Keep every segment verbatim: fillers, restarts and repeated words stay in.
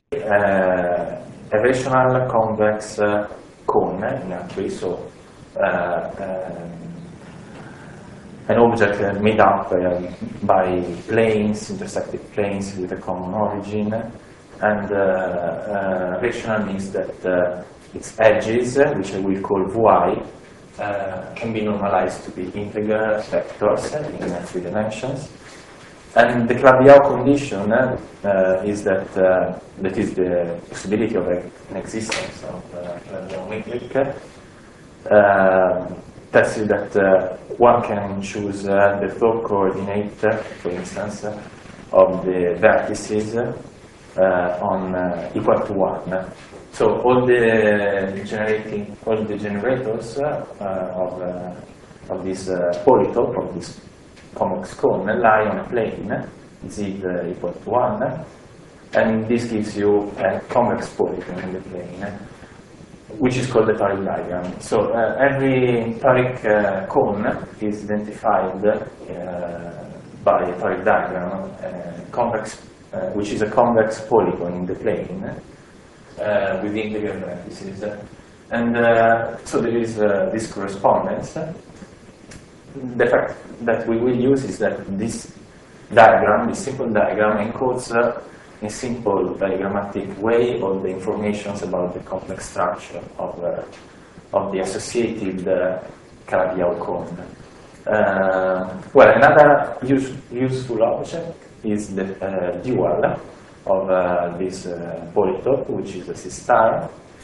uh, a rational convex uh, cone in a tree, so uh, um, an object uh, made up uh, by planes, intersected planes with a common origin, and uh, uh, rational means that uh, its edges, uh, which I will call vi, uh, can be normalized to be integer vectors in uh, three dimensions. And the Calabi-Yau condition uh, is that uh, that is the possibility of a, an existence of uh, Calabi-Yau metric. Uh, tells you that uh, one can choose uh, the third coordinate, for instance, uh, of the vertices uh, on uh, equal to one. So all the generating, all the generators uh, of uh, of this uh, polytope, of this convex cone, lie on a plane z equal to one, and this gives you a convex polygon in the plane, which is called the toric diagram. So uh, every toric uh, cone is identified uh, by a toric diagram, uh, convex, uh, which is a convex polygon in the plane uh, with integer vertices. And uh, so there is uh, this correspondence. The fact that we will use is that this diagram, this simple diagram, encodes uh, in a simple diagrammatic way all the informations about the complex structure of, uh, of the associated uh, Calabi-Yau cone. Uh, well, another use, useful object is the uh, dual of uh, this uh, polytope, which is a C-star.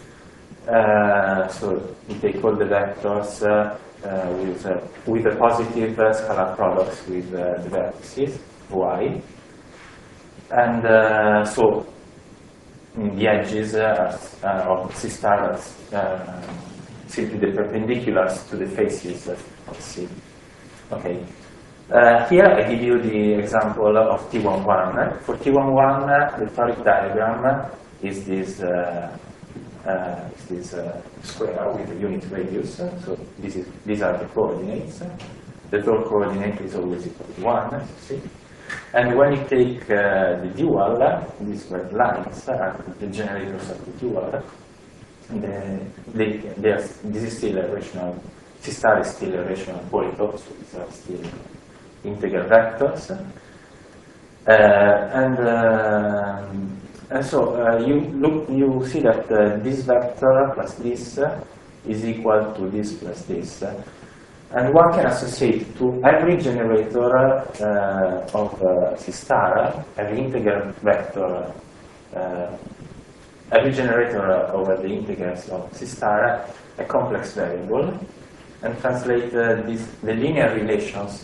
Uh, so we take all the vectors uh, uh, with, uh, with the positive uh, scalar products with uh, the vertices, y. And uh, so the edges uh, uh, of C-star are uh, simply the perpendiculars to the faces of C. Okay. Uh, here I give you the example of T one one. For T one one, uh, the toric diagram is this, uh, uh, is this uh, square with a unit radius. So this is, these are the coordinates. The third coordinate is always equal to one, as you see. And when you take uh, the dual, these red lines are the generators of the dual. The, they, they are, this is still a rational, C-star is still a rational polytope, so these are still integer vectors. Uh, and, uh, and so uh, you look, you see that uh, this vector plus this uh, is equal to this plus this. And one can associate to every generator uh, of uh, C-star, every integer vector, uh, every generator over the integers of C-star, a complex variable, and translate uh, this, the linear relations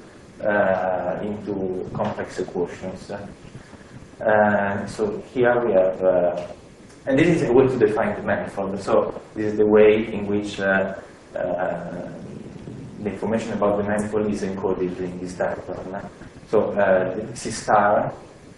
uh, into complex equations. Uh, so here we have, uh, and this is a way to define the manifold. So this is the way in which uh, uh, the information about the manifold is encoded in this diagram. So uh, the C-star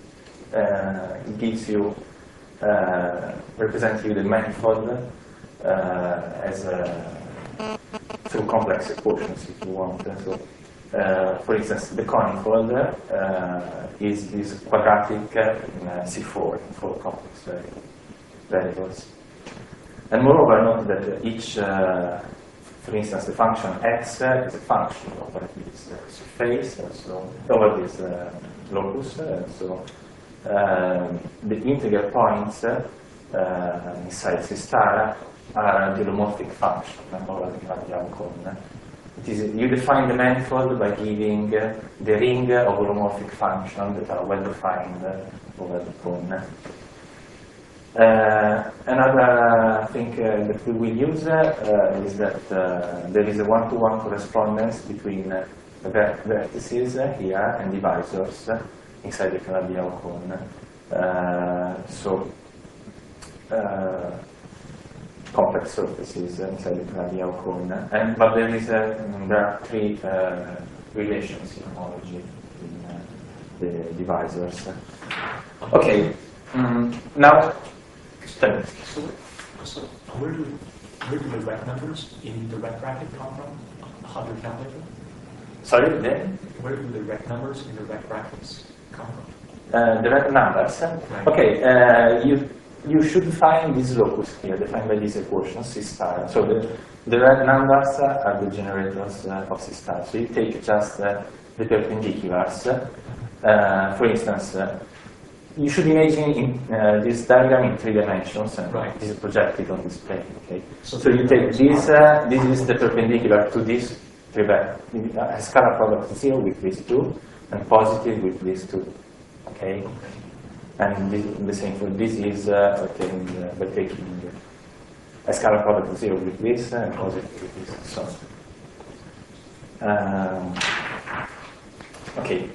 uh, gives you, uh, represents you the manifold uh, as a, through complex equations, if you want. So, uh, for instance, the conifold uh, is this quadratic in uh, C four, in four complex variables. And moreover, note that each uh, for instance, the function x uh, is a function over this uh, surface, uh, so over this uh, locus. Uh, so um, the integer points uh, inside C-star are the holomorphic function over the Calabi-Yau cone. It is, you define the manifold by giving uh, the ring of holomorphic functions that are well defined uh, over the cone. Uh, another thing uh, that we will use uh, is that uh, there is a one-to-one correspondence between uh, the ver vertices uh, here and divisors uh, inside the Calabi-Yau cone. Uh, so, uh, complex surfaces inside the Calabi-Yau cone. And, but there, is a, there are three uh, relations in homology in uh, the divisors. Okay, mm, now, So, so where do where do the rect numbers in the rect bracket come from? How do you calculate them? sorry, then? Where do the rect numbers in the rect brackets come from? Uh, the rect numbers. Right. Okay, uh, you you should find this locus here, defined by this equation, C star. So the, the red numbers uh, are the generators uh, of C star. So you take just uh, the perpendiculars. Uh, for instance, uh, you should imagine in, uh, this diagram in three dimensions, and right. this is projected on this plane. Okay. So, so you take this. Uh, this is the perpendicular to this trivet, a scalar product zero with these two, and positive with these two. Okay. And this, the same for this is uh, taking, uh, by taking a scalar product zero with this and positive with this. So, um, okay.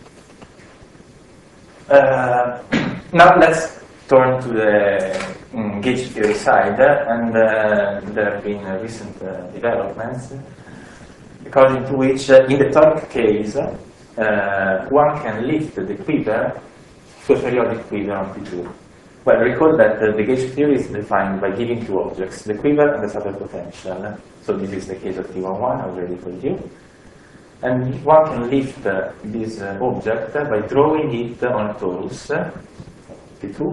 Uh, now let's turn to the um, gauge theory side, and uh, there have been uh, recent uh, developments according to which, uh, in the toric case, uh, one can lift the quiver to a periodic quiver on P two. Well, recall that uh, the gauge theory is defined by giving two objects, the quiver and the superpotential. So this is the case of T one one, I already told you. And one can lift uh, this uh, object uh, by drawing it on a torus, uh, P two.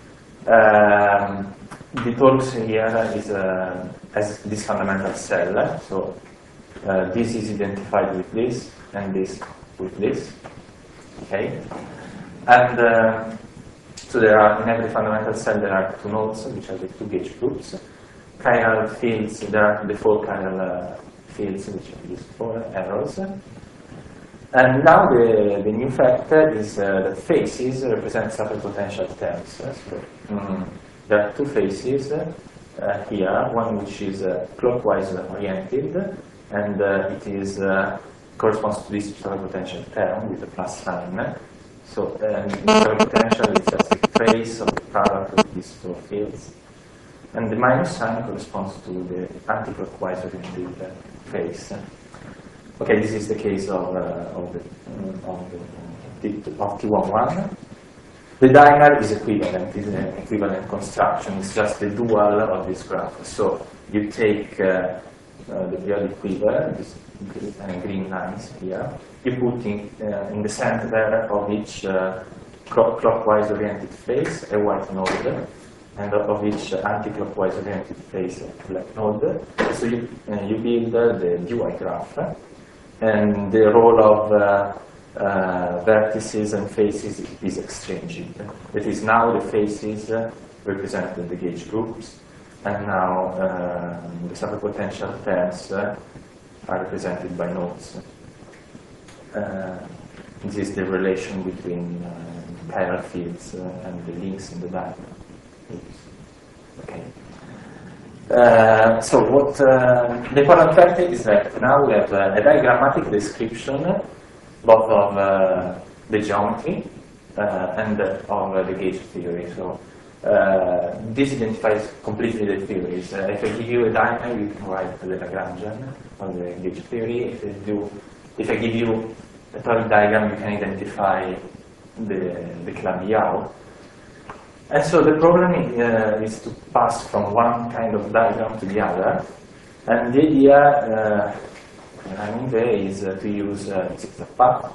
Um, the torus here is uh, has this fundamental cell, so uh, this is identified with this, and this with this. Okay, and uh, so there are in every fundamental cell there are two nodes, which are the two gauge groups. Chiral fields, there are the four chiral uh, fields, which are these four arrows. And now the, the new fact is uh, that faces represent superpotential terms. So, mm, there are two faces uh, here, one which is uh, clockwise oriented, and uh, it is uh, corresponds to this superpotential term with a plus sign. So um, superpotential is just a trace of the product of these two fields. And the minus sign corresponds to the anti-clockwise oriented uh, face. Okay, this is the case of, uh, of, the, um, of, the, of T one one. The dimer is equivalent, is an equivalent construction, it's just the dual of this graph. So you take uh, uh, the periodic quiver, this uh, green lines here, you put in, uh, in the center of each uh, clock clockwise oriented face a white node, and of each anti-clockwise oriented face a black node. So you, uh, you build uh, the D Y graph, and the role of uh, uh, vertices and faces is exchanging. That is, now the faces uh, represent the gauge groups, and now uh, the superpotential terms uh, are represented by nodes. Uh, this is the relation between uh, chiral fields uh, and the links in the diagram. Okay. Uh, so what uh, the important fact is that now we have uh, a diagrammatic description both of uh, the geometry uh, and uh, of uh, the gauge theory. So uh, this identifies completely the theories. Uh, if I give you a diagram, you can write the Lagrangian of the gauge theory. If I, do, if I give you a toric diagram, you can identify the, the Calabi-Yau. And so the problem uh, is to pass from one kind of diagram to the other. And the idea uh, behind there is uh, to use uh, zigzag path.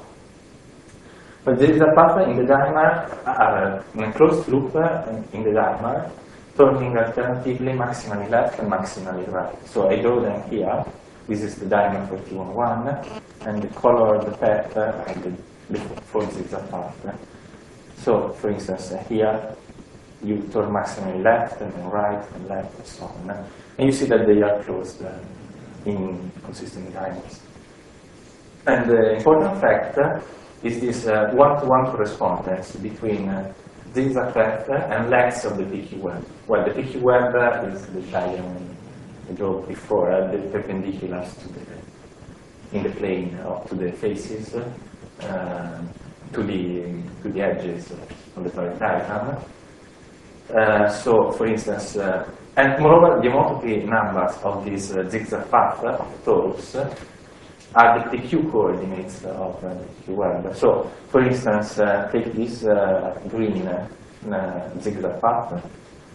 But the zigzag path in the dimer are in a closed loop uh, in the dimer, turning alternatively maximally left and maximally right. So I draw them here. This is the dimer for T one one, and the color of the path uh, and the, the for zigzag path. So, for instance, uh, here you turn maximally left and then right and left and so on. And you see that they are closed uh, in consistent dimers. And the important fact uh, is this uh, one-to-one correspondence between uh, zigzag path and lengths of the P Q web. Well, the P Q web uh, is the diagram I drew before, uh, the perpendiculars to the, in the plane up to the faces, uh, to the to the edges of the toric diagram. Uh, so, for instance, uh, and moreover, the homotopy numbers of this uh, zigzag path of torus are the P Q coordinates of uh, the P Q web. So, for instance, uh, take this uh, green uh, zigzag path.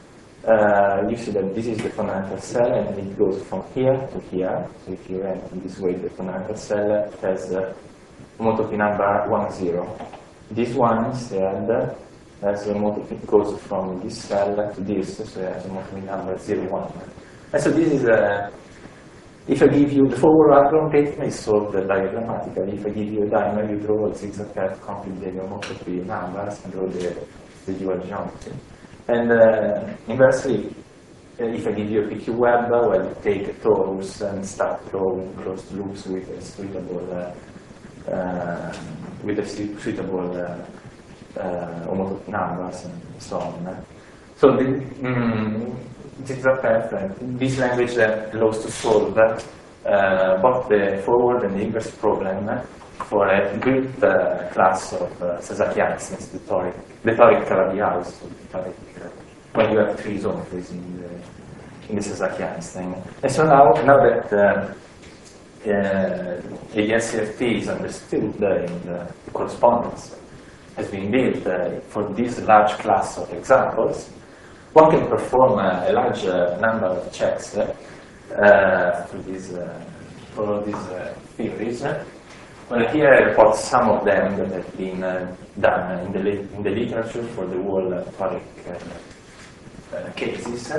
Uh, you see that this is the fundamental cell, and it goes from here to here. So, if you write in this way, the fundamental cell has uh, homotopy number one zero. This one instead as a motor goes from this cell to this, so it has a motor number zero, one. And so this is a, if I give you the forward algorithm is solved diagrammatically. If I give you a dimer, you draw a zigzag path, complete the motor three numbers, and draw the, the dual geometry. And uh, inversely, if I give you a P Q web, well, you take a torus and start drawing closed loops with a suitable, uh, uh, with a suitable uh, uh, homotopy numbers and so on. So the mm, zigzag path, uh, this language uh, allows to solve uh, both the forward and the inverse problem for a built uh, class of uh, Sasaki-Einsteins, the toric, the toric Calabi-House, so the toric, uh, when you have three isometries in the, in the Sasaki-Einstein. And so now, now that uh, uh, the S C F T is understood uh, in the correspondence has been built uh, for this large class of examples, one can perform uh, a large uh, number of checks uh, uh, for these, uh, for these uh, theories. Well, here I report some of them that have been uh, done in the, in the literature for the whole uh, toric uh, uh, cases.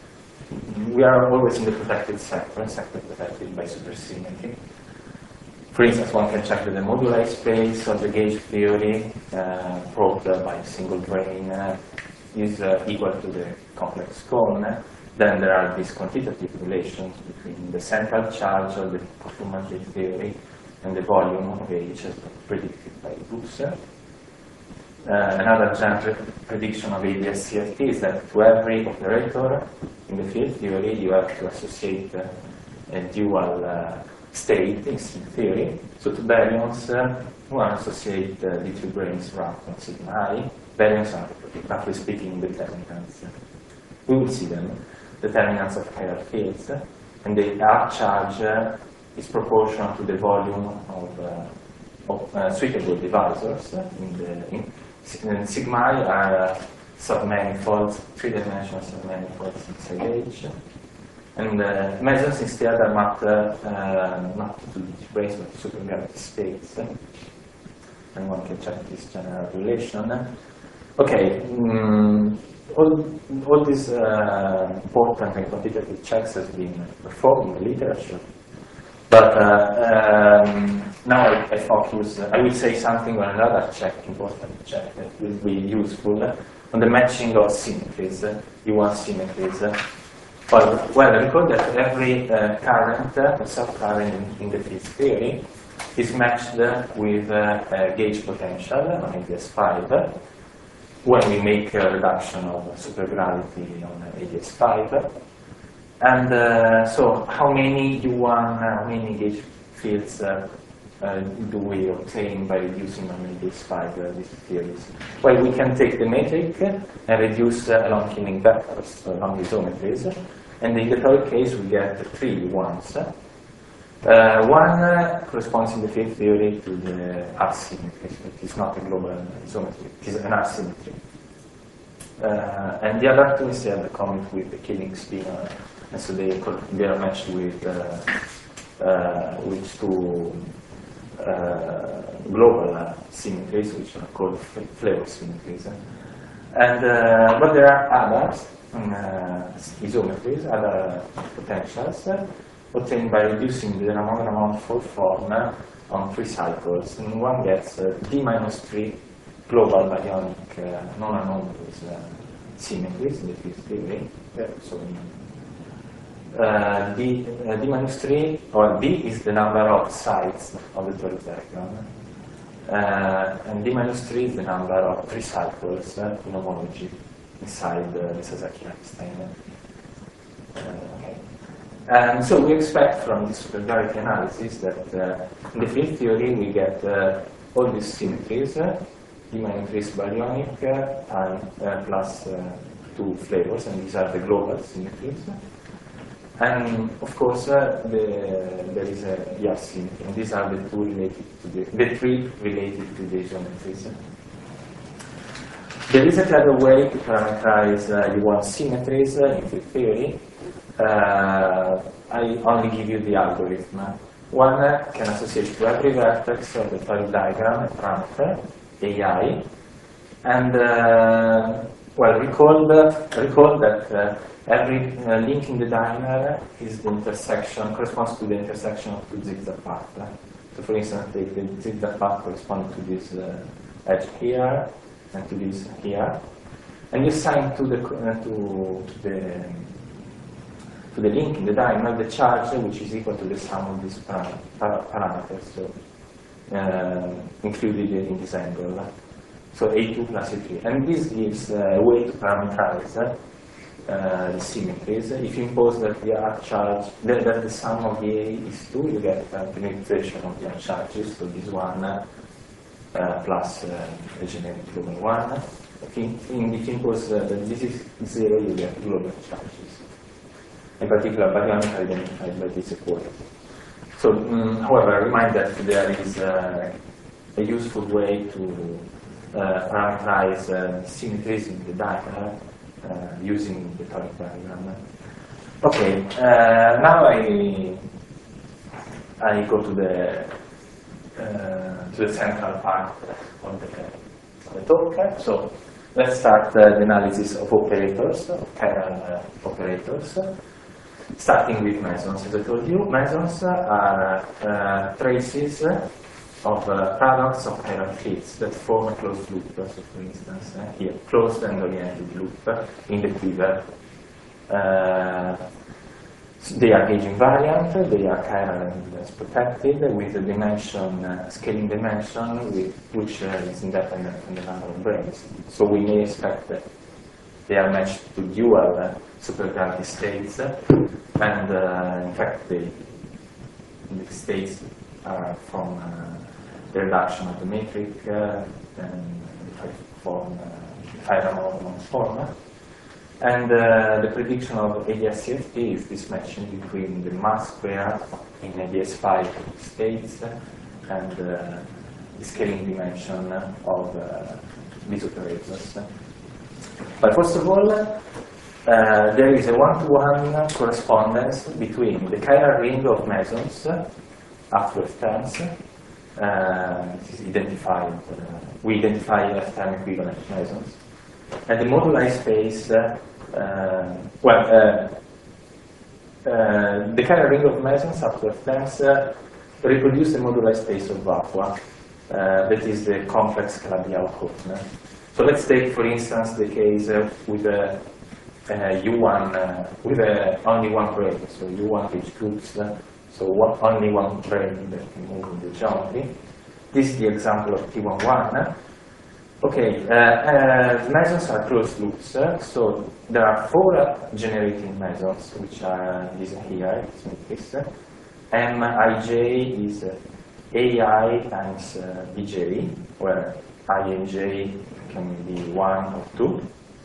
We are always in the protected sector, sector protected by supersymmetry. For instance, one can check that the moduli space of the gauge theory uh, probed uh, by a single drain uh, is uh, equal to the complex cone. Then there are these quantitative relations between the central charge of the performance theory and the volume of H as predicted by Booth. Uh, another general prediction of A D S C F T is that to every operator in the field theory you have to associate uh, a dual uh, state in string theory. So to baryons, uh, one associate uh, the two branes wrapped on sigma I. Baryons are, roughly speaking, determinants. We will see them, determinants of chiral fields, uh, and the R charge uh, is proportional to the volume of, uh, of uh, suitable divisors. Uh, in the, in, in sigma I are uh, submanifolds, three-dimensional submanifolds inside H. And uh, mesons instead are mapped uh, uh, not to the branes but to supergravity states. And one can check this general relation. Okay, mm, all, all these uh, important and quantitative checks has been performed in the literature. But uh, um, now I, I focus, uh, I will say something on another check, important check that will be useful uh, on the matching of symmetries, uh, U one symmetries. Uh, well, well, recall that every uh, current, uh, subcurrent in, in the field theory, is matched uh, with uh, a gauge potential on A D S five uh, when we make a reduction of supergravity on A D S five. And uh, so, how many U one, how many gauge fields uh, uh, do we obtain by reducing on A D S five uh, these theories? Well, we can take the metric and reduce uh, along killing vectors, so along isometries. And in the third case, we get three U ones. Uh, one uh, corresponds in the field theory to the asymmetry. It is not a global isometry, it is an asymmetry. Uh, and the other two instead come with the killing spin. Uh, And so they, they are matched with, uh, uh, with two uh, global uh, symmetries, which are called flavor symmetries. And, uh, but there are others, uh, isometries, other potentials, uh, obtained by reducing the Ramon-Ramon form uh, on three cycles. And one gets uh, D minus three global baryonic uh, non-anomalous uh, symmetries in the field theory. Yeah, so Uh, D, uh, D minus three, or D is the number of sides of the toric diagram. Uh, and D minus three is the number of three cycles uh, in homology inside uh, the Sasaki-Einstein. Uh, okay. And so we expect from this supergravity analysis that uh, in the field theory we get uh, all these symmetries, uh, D minus three is baryonic, uh, and uh, plus uh, two flavors, and these are the global symmetries. And of course, uh, the, there is a Yass symmetry, and these are the two related to the, the three related to the isometries. There is a clever way to parameterize uh, U one symmetries uh, in field theory. Uh, I only give you the algorithm. One uh, can associate to every vertex of the toric diagram a parameter, A I, And uh, well, recall, recall that uh, every uh, link in the dimer is the intersection, corresponds to the intersection of two zigzag paths. So for instance, the, the zigzag path corresponds to this uh, edge here and to this here. And you assign to the, uh, to, to the to the link in the dimer the charge which is equal to the sum of these param par parameters, so uh, included in this angle. So A two plus A three. And this gives uh, a way to parameterize uh, the symmetries. If you impose that the arc charge, that, that the sum of the A is two, you get a parameterization of the arc charges, so this one uh, plus uh, the generic global one. Okay. And if you impose uh, that this is zero, you get global charges. In particular, baryonically identified by this equality. So, um, however, remind that there is uh, a useful way to uh, parameterize uh, symmetries in the diagram uh, using the Toric diagram. Okay, uh, now I I go to the uh, to the central part of the, the talk. So, let's start uh, the analysis of operators, of chiral uh, operators. Starting with mesons. As I told you, mesons are uh, traces of uh, products of chiral fields that form a closed loop. So, for instance, uh, here, closed and oriented loop in the quiver. Uh, so they are gauge invariant, they are chiral and less protected, with a dimension, uh, scaling dimension, with, which uh, is independent from the number of branes. So we may expect that they are matched to dual uh, supergravity states, and uh, in fact the, the states are from uh, the reduction of the metric uh, and the form, uh, Feyerabend form. And uh, the prediction of A D S C F T is this matching between the mass square in A D S five states and uh, the scaling dimension of uh, these operators. But first of all, uh, there is a one-to-one correspondence between the chiral ring of mesons up to F terms. Uh, this is identified. Uh, we identify F term equivalent mesons, and the moduli space. Uh, uh, well, uh, uh, the chiral ring of mesons up to F terms uh, reproduce the moduli space of Vacua. Uh, that is the complex Calabi-Yau-Cohn. So let's take, for instance, the case uh, with a uh, U one uh, with uh, only one brane. So U one gauge groups. Uh, so one, only one brane that can move in the geometry. This is the example of T eleven. Okay, uh, uh, mesons are closed loops. Uh, so there are four uh, generating mesons, which are uh, these here. This. Uh, M I J is uh, A I times uh, B J, where I and J can be one or two.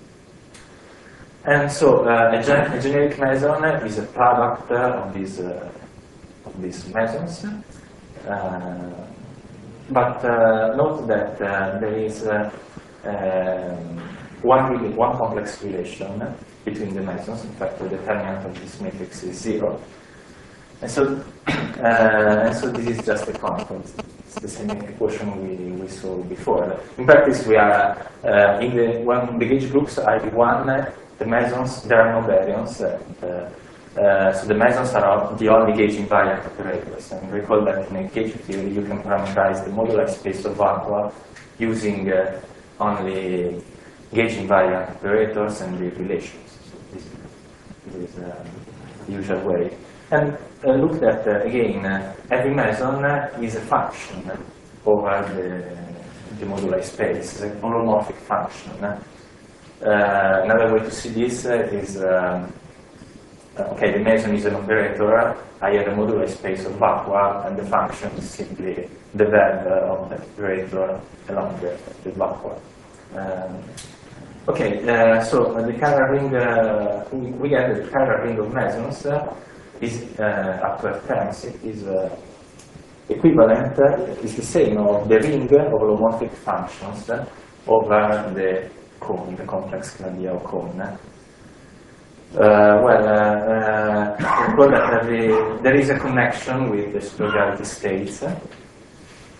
And so uh, a, gen a generic meson is a product uh, of these uh, of these mesons. Uh, but uh, note that uh, there is uh, um, one really, one complex relation between the mesons. In fact, the determinant of this matrix is zero. And so, uh, and so this is just a constant. It's the same equation we, we saw before. In practice, we are uh, in the when the gauge groups are one, the mesons there are no baryons. Uh, uh, so the mesons are the only gauge invariant operators. And recall that in a gauge theory, you can parameterize the moduli space of Vacua using uh, only gauge invariant operators and the relations. So this, this is uh, the usual way. And uh, look at, uh, again, uh, every meson uh, is a function over the, the moduli space, an holomorphic function. Uh, another way to see this uh, is, um, okay, the meson is an operator, I have a moduli space of Vacua, and the function is simply the verb uh, of the operator along the, the Vacua. Um, okay, uh, so uh, the chiral ring, uh, we, we get the chiral ring of mesons. Uh, is uh, up to F terms is uh, equivalent, uh, is the same of the ring of holomorphic functions uh, over the cone, the complex Calabi-Yau-Cohn. Uh, well, uh, uh, there is a connection with the supergravity states.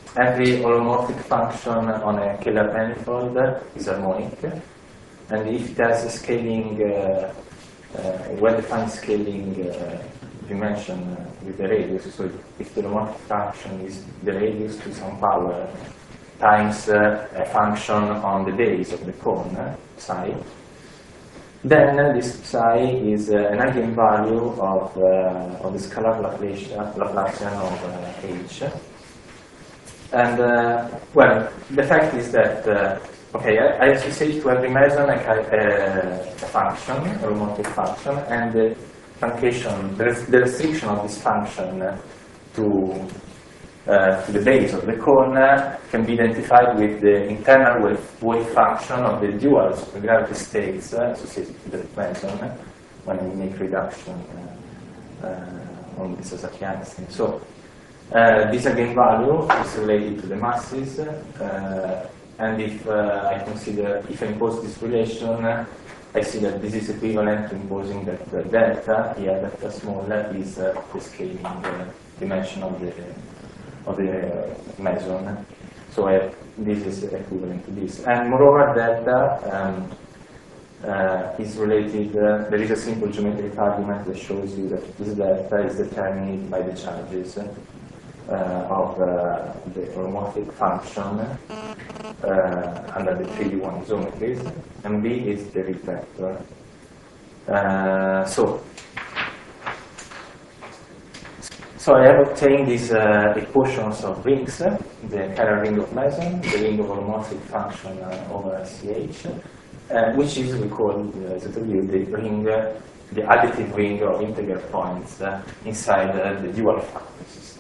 every holomorphic function on a Kähler manifold is harmonic, and if it has a scaling, uh, uh, well-defined scaling uh, dimension uh, with the radius, so if the holomorphic function is the radius to some power times uh, a function on the base of the cone, uh, psi, then uh, this psi is uh, an eigenvalue of, uh, of the scalar Laplacian, Laplacian of uh, H. And, uh, well, the fact is that, uh, okay, I, I associate to every meson a, a, a function, a holomorphic function, and the truncation, the, the restriction of this function uh, to Uh, to the base of the cone uh, can be identified with the internal wave, wave function of the dual supergravity states uh, associated to the meson uh, when we make reduction uh, uh, on the Sasaki system. So uh, this eigenvalue is related to the masses, uh, and if uh, I consider, if I impose this relation, uh, I see that this is equivalent to imposing that uh, delta, here delta small, is uh, the scaling uh, dimension of the of the uh, meson. So uh, this is equivalent to this. And moreover, delta um, uh, is related, uh, there is a simple geometric argument that shows you that this delta is determined by the charges uh, of uh, the holomorphic function uh, under the three D one isometries, and B is the Rig vector. Uh, so, So I have obtained these uh, equations of rings, uh, the Kähler ring of meson, the ring of holomorphic function uh, over C H, uh, which is, we call, uh, as I told you, the ring, uh, the additive ring of integer points uh, inside uh, the dual factor system.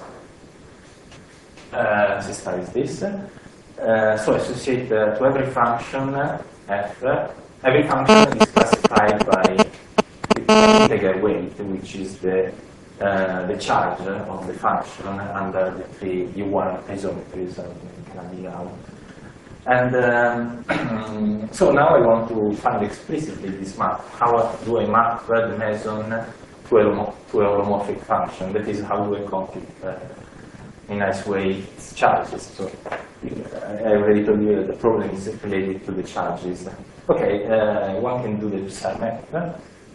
Uh, system is this. Uh, so associate uh, to every function uh, f, uh, every function is classified by the integer weight, which is the Uh, the charge uh, of the function under the three U one isometries of the out. And um, so now I want to find explicitly this map. How do I map uh, the meson to a, to a holomorphic function? That is, how do I compute uh, in a nice way its charges? So I already told you that the problem is related to the charges. Okay, uh, one can do the psi map.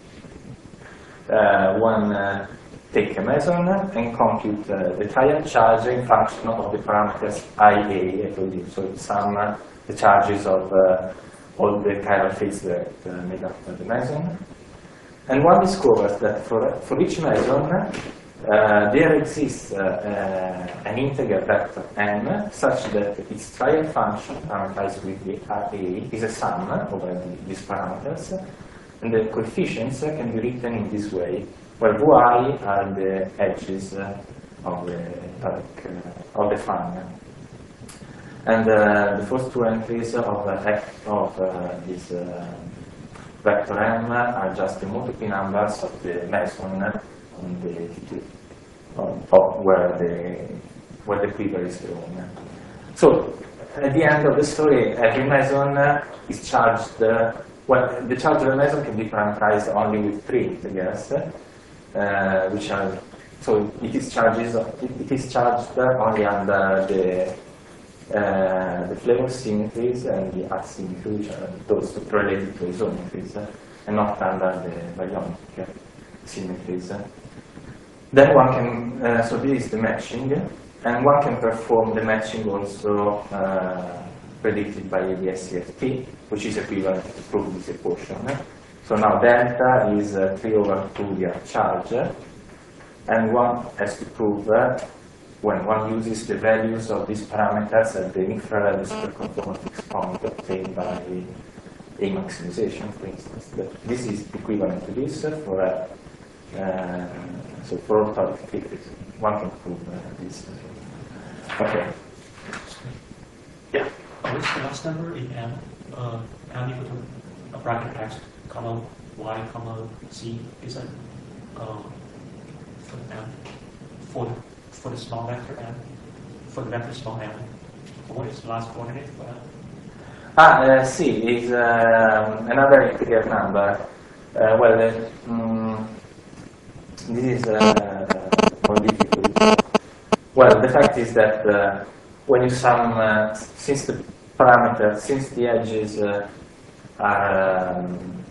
Uh, one uh, take a meson and compute uh, the trial charging function of the parameters I A, I told you. So it's sum uh, the charges of uh, all the chiral fields that uh, make up the meson. And one discovers that for, for each meson, uh, there exists uh, uh, an integer vector n such that its trial function parameterized with the I A is a sum over the, these parameters, and the coefficients uh, can be written in this way, where y are the edges uh, of the uh, of the fun. And uh, the first two entries of uh, f of uh, this uh, vector m are just the multiple numbers of the meson on the T two, of where the where the quiver is drawn. So at the end of the story, every meson is charged. Uh, well, the charge of the meson can be parameterized only with three integers. Uh, which are, so it is charges, it, it is charged only under the uh, the flavor symmetries and the asymmetry, which are those related to isometries, uh, and not under the baryonic symmetries. Then one can, uh, so this is the matching, and one can perform the matching also uh, predicted by the S C F T, which is equivalent to prove this equation. So now delta is uh, three over two the charge, and one has to prove uh, when one uses the values of these parameters at the infrared superconformal fixed point obtained by a maximization, for instance. That this is equivalent to this for uh, uh, so for orthogonal figures. One can prove uh, this. Okay. Yeah. What is the last number in M? Uh, M equal to a bracket X, comma Y, comma Z. Is that um, for M for the for the small vector M, for the vector small M? What is the last coordinate for M? Ah, uh, C is uh, another integer number. Uh, well, uh, um, this is uh, more difficult. Well, the fact is that uh, when you sum, uh, since the parameter, since the edges uh, are, um,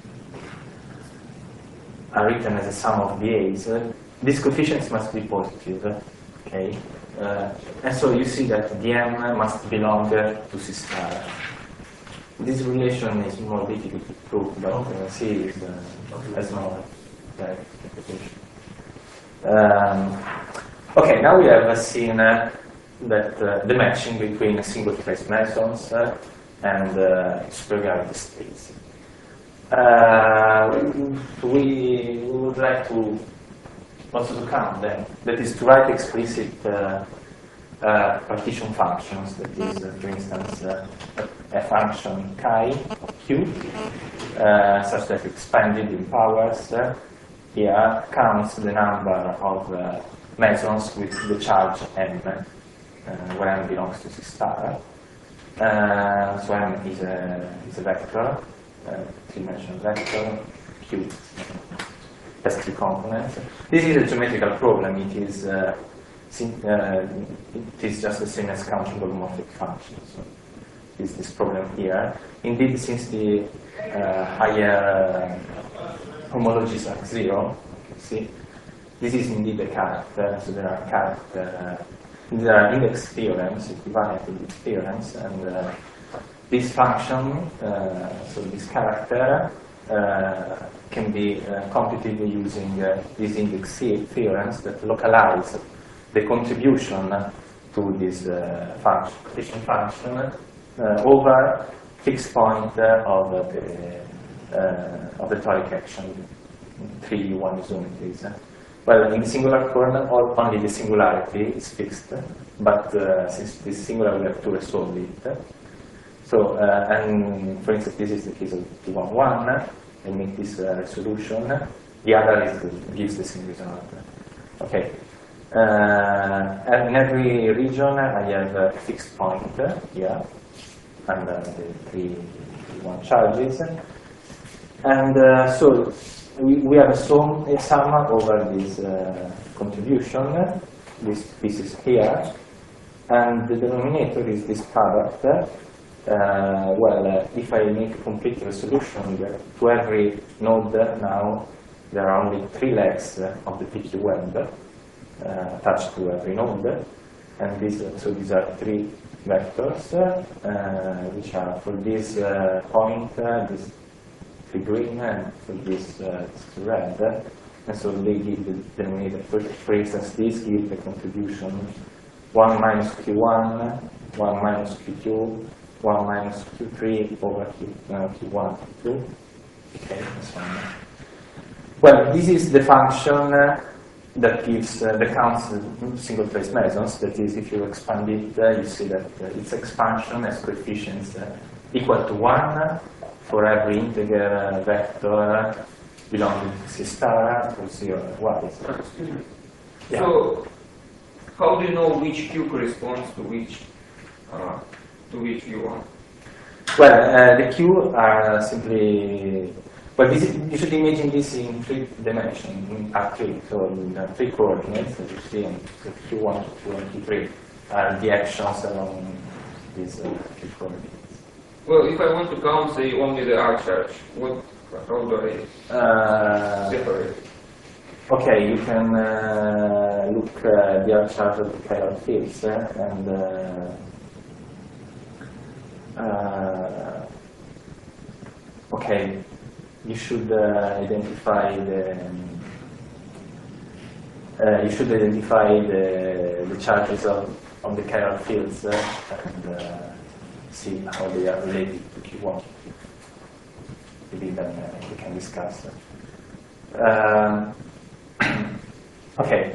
are written as a sum of the a's, uh, these coefficients must be positive. Okay, uh, and so you see that the m must belong uh, to C star. This relation is more difficult to prove, but uh, C is uh, has no direct implication. Um, okay, now we have seen uh, that uh, the matching between single trace mesons uh, and uh, superiority states. Uh, we would like to also to count them, that is to write explicit uh, uh, partition functions, that is, uh, for instance, uh, a function chi q, uh, such that expanded in powers uh, here counts the number of uh, mesons with the charge m, uh, where m belongs to C star. Uh, so m is a, is a vector, uh, three-dimensional vector, q has three components. This is a geometrical problem. It is, uh, uh, it is just the same as counting holomorphic functions. So is this problem here. Indeed, since the uh, higher uh, homologies are zero, see, this is indeed a character. So there are character, uh, there are index theorems, equivalent index theorems, and uh, this function, uh, so this character, uh, can be uh, computed using uh, these index theorems that localize the contribution to this uh, function, partition function, uh, over fixed point uh, of the uh, of the toric action, three one isometries. Well, in singular kernel, only the singularity is fixed, but uh, since this singular, we have to resolve it. So, uh, and for instance, this is the case of T one one. And make this uh, resolution. The other is the, gives the same result. Okay. Uh, and in every region, I have a fixed point here, under the three, three one charges. And uh, so we, we have a sum, a sum over this uh, contribution, this pieces here, and the denominator is this product. Uh, well, uh, if I make a complete resolution to every node now, there are only three legs uh, of the P Q web uh, attached to every node, and this, uh, so these are three vectors, uh, which are for this uh, point, uh, this three green, and for this, uh, this red, and so they give the denominator. For, for instance, this gives the contribution one minus Q one, one minus Q two, one minus Q three over Q, uh, Q one, Q two. Okay, that's fine. Well, this is the function uh, that gives uh, the counts single trace mesons. That is, if you expand it, uh, you see that uh, its expansion has coefficients uh, equal to one for every integer uh, vector belonging to C star or zero y. Excuse me. Yeah. So, how do you know which Q corresponds to which? Uh, to which you want? Well, uh, the Q are simply, well, this is, you should imagine this in three dimensions, at three, so in uh, three coordinates that you see, and so Q one, Q two, and Q three are the actions along these uh, three coordinates. Well, if I want to count, say, only the R charge, what, how do I Uh, separate? Okay, you can uh, look uh, the R charge of the chiral fields uh, and uh, Uh, okay, you should uh, identify the uh, you should identify the, the charges of, of the chiral fields uh, and uh, see how they are related to Q one. Maybe then uh, we can discuss. Um, okay.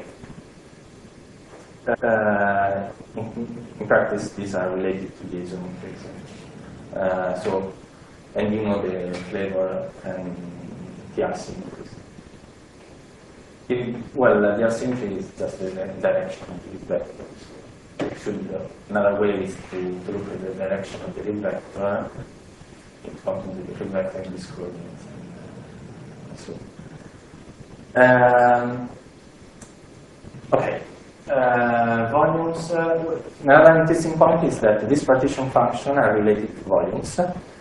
Uh, in, in practice, these are related to the isometries. Uh, so, and you know the flavor and the asymmetries. It, well, uh, the asymmetry is just the direction of the vectors. Should, uh, another way is to, to look at the direction of the real vector, counting the real vector in this coordinates. And, uh, so, um, okay. uh, volumes, uh, another interesting point is that this partition function are related to volumes.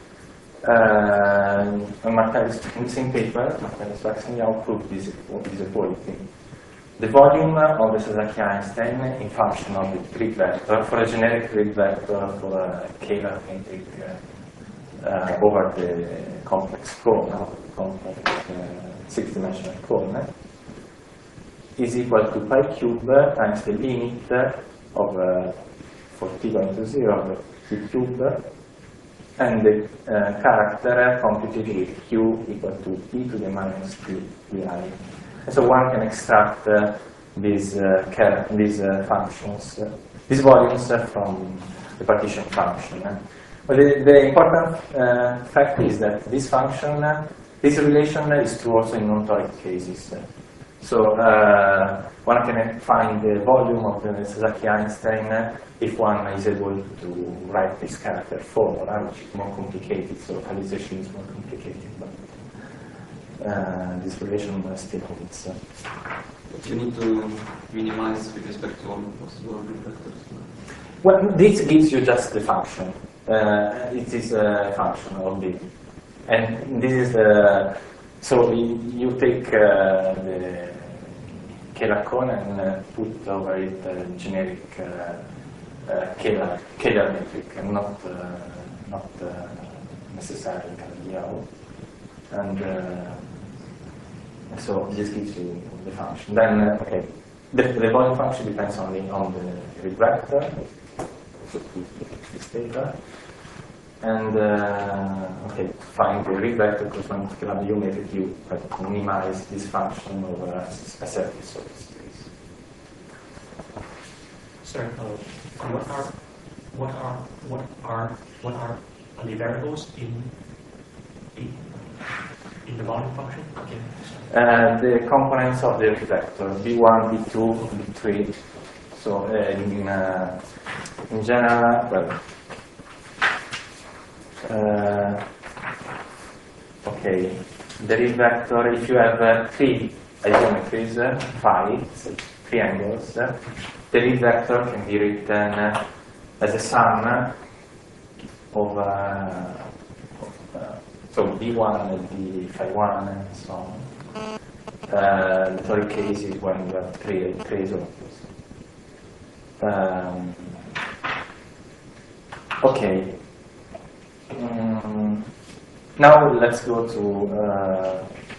Uh, in the same paper, Martellis-Waxen proved this, this equality. The volume of the Sasaki-Einstein in function of the grid vector, for a generic grid vector for a Kähler metric uh, uh, over the complex cone, complex uh, six-dimensional cone, is equal to pi cube times the limit of uh, for t going to zero of t cube and the uh, character computed with q equal to e to the minus t pi. So one can extract uh, these uh, these uh, functions, uh, these volumes uh, from the partition function. Uh. But the, the important uh, fact is that this function, uh, this relation is true also in non-toric cases. Uh. So uh, one can find the volume of the Sasaki-Einstein uh, if one is able to write this character formula, which is more complicated. So localization is more complicated. But Uh, this relation uh, still holds. Uh. But you need to minimize with respect to all possible vectors. Well, this gives you just the function. Uh, it is a function of the, and this is the. So you, you take uh, the Kähler cone and uh, put over it a generic uh, uh, Kähler Kähler metric, and not uh, not uh, necessarily Cavaliero. And uh, so this gives you the function. Then, uh, okay, the, the volume function depends only on the grid vector, so this data. And, uh, okay, to find the grid vector corresponding to Calabi-Yau metric, you have to minimize this function over a, a certain surface space. Sir, uh, what are what are what are what are the variables in in in the volume function? Okay. Uh, the components of the vector b one, b two, b three. So uh, in uh, in general, well, uh, okay, the real vector. If you have uh, three isometries, uh, phi, so triangles, uh, the real vector can be written uh, as a sum of. Uh, So b one and b phi one and so on. Uh, the third case is when you have three, three isometries. Um, okay. Um, now let's go to uh,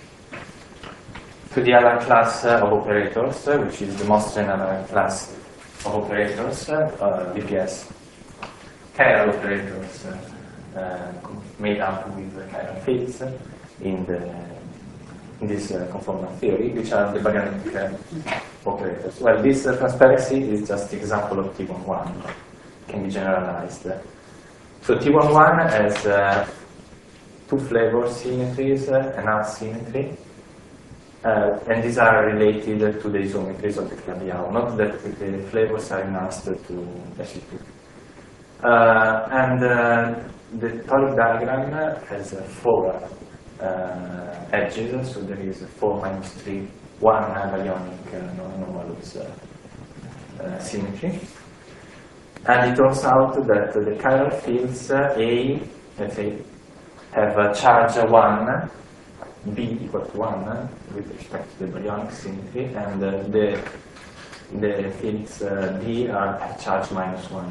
to the other class uh, of operators, uh, which is the most general class of operators, uh, B P S. Chiral operators. Uh, Uh, made up with uh, chiral fields uh, in the in this uh, conformal theory, which are the baryonic uh, operators. Well, this uh, transparency is just the example of T one one, can be generalized. So T one one has uh, two flavor symmetries uh, and half symmetry, uh, and these are related to the isometries of the Calabi-Yau, not that the flavors are enhanced to S U two. Uh, and uh, the toric diagram has uh, four uh, edges, so there is four minus three, one baryonic uh, non-anomalous uh, uh, symmetry. And it turns out that the chiral fields uh, A, let's say, have a charge one, B equal to one uh, with respect to the baryonic symmetry, and uh, the, the fields uh, B are charge minus one.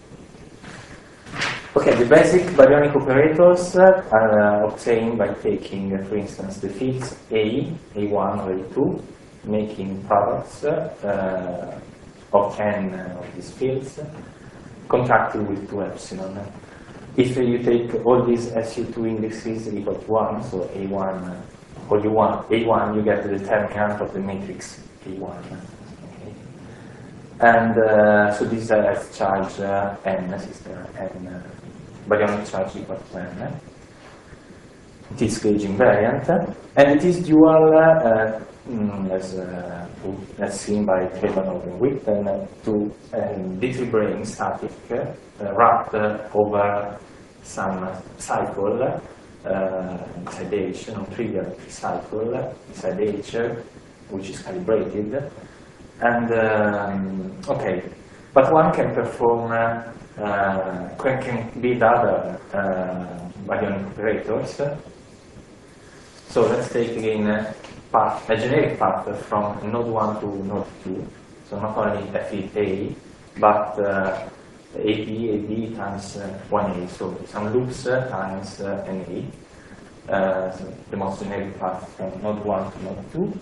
Okay, the basic baryonic operators uh, are uh, obtained by taking, uh, for instance, the fields A, A one or A two, making products uh, of n of these fields, contracted with two epsilon. If uh, you take all these S U two indexes equal to one, so A one uh, or U one, A one, you get the determinant of the matrix A one. Okay. And uh, so this uh, has charge uh, n, system n. Uh, baryonic charge equal to n. It is gauge invariant, and it is dual, uh, mm, as, uh, to, as seen by Klebanov and Witten, uh, to um, D three brane static uh, wrapped uh, over some cycle uh, inside H, non-trivial cycle inside H, which is calibrated, And um, okay, but one can perform, uh, uh, can, can build other uh, baryonic operators. So let's take again a, path, a generic path from node one to node two. So not only F E A, but uh, A B, A B times uh, one A. So some loops uh, times uh, an A. Uh, so the most generic path from node one to node two.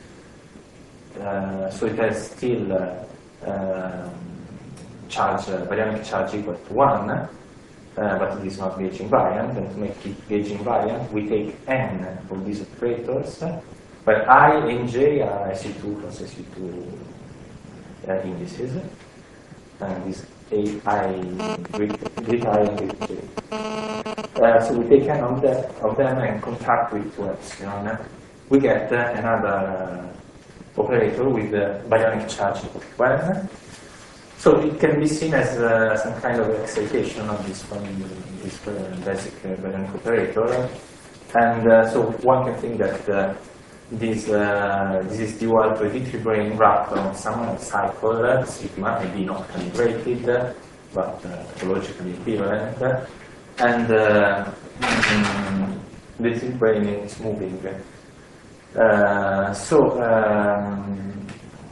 Uh, so it has still uh, um, charge, uh, baryonic charge equal to one, uh, but it is not gauge invariant. And to make it gauge invariant, we take n of these operators, uh, where I and j are S U two plus S U two uh, indices, and this a I with I and with j. Uh, so we take n of, the, of them and contract with two epsilon. We get uh, another uh, operator with the baryonic charge equal to one. So it can be seen as uh, some kind of excitation of this, from this uh, basic uh, baryonic operator. And uh, so one can think that uh, this, uh, this is dual to a D three brane wrapped on some cycle, uh, sigma, maybe not calibrated, uh, but uh, topologically equivalent. And uh, mm, the D three brane is moving. Uh, so um,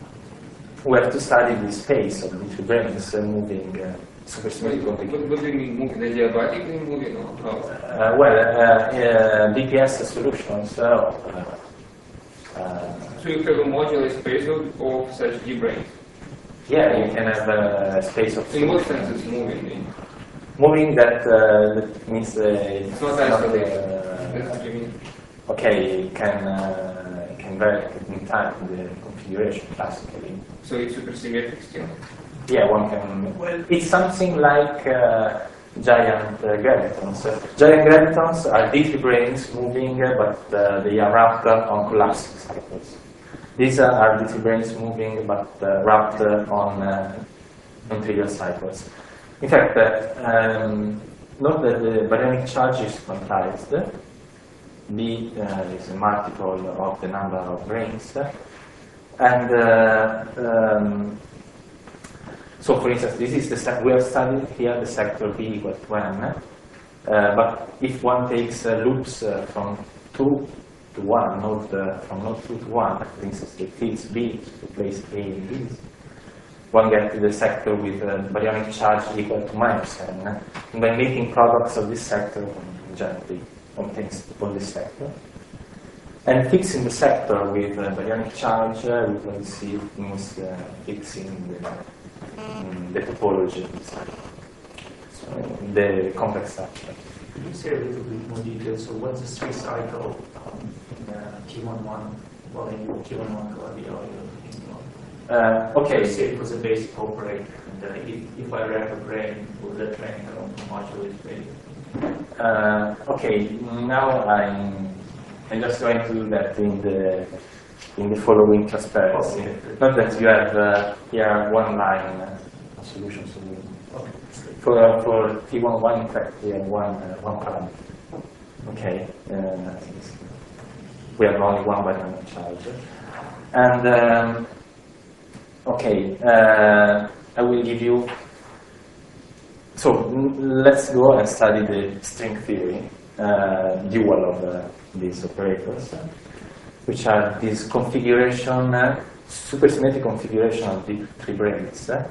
we have to study the space of the two branes uh, moving uh, supersymmetric What, what, what do you mean moving? The diabatically moving or how? uh, well, uh, uh, D P S solutions. Uh, uh, So you have a modular space of, of such D branes. yeah, you can have a space of In what solutions. sense it's moving? Moving that, uh, that means uh, it's, It's not not, isolated. uh, That's what you mean. okay, it can, uh, it can vary in time the configuration classically. So it's supersymmetric still. Yeah, one can. Well, it's something like uh, giant uh, gravitons. Uh, giant gravitons are D three branes moving, uh, but uh, they are wrapped uh, on collapsing cycles. These uh, are D three branes moving, but uh, wrapped uh, on uh, non-trivial cycles. In fact, uh, um, note that the baryonic charge is quantized. B uh, is a multiple of the number of branes. And uh, um, so, for instance, this is the sec we have studied here the sector B equal to n. Uh, but if one takes uh, loops uh, from two to one, node uh, from node two to one, for instance, it fills B to place A in B, one gets to the sector with uh, baryonic charge equal to minus n. And by making products of this sector, one generally obtains all this sector. And fixing the sector with uh, baryonic charge, uh, we can see it means uh, fixing the, um, the topology, so the complex structure. Could you say a little bit more detail? So what's the three cycle um, uh, T one one, well, in T one one Calabi-Yau you're looking for? Uh, okay. So say it was a basic operator, and uh, if, if I wrap a brain, will that brain come to modulate brain? Uh, okay, now I'm, I'm just going to do that in the in the following transparency. Okay. Not that you have uh, here one line uh, solution. So we, Okay. for uh, for T one one, in fact, we have one uh, one parameter. Okay, uh, we have only one baryonic charge, and um, okay, uh, I will give you. So let's go and study the string theory, uh, dual of uh, these operators, uh, which are this configuration, uh, supersymmetric configuration of the three branes. Uh,